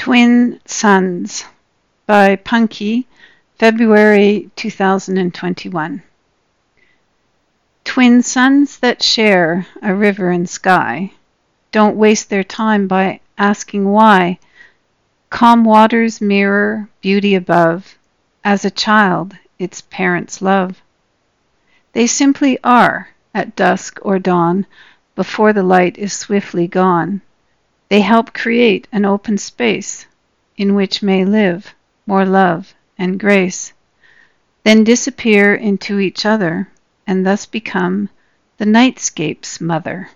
Twin Suns by Punky, February 2021. Twin suns that share a river and sky don't waste their time by asking why. Calm waters mirror beauty above, as a child its parents' love. They simply are, at dusk or dawn, before the light is swiftly gone. They help create an open space in which may live more love and grace, then disappear into each other and thus become the nightscape's mother.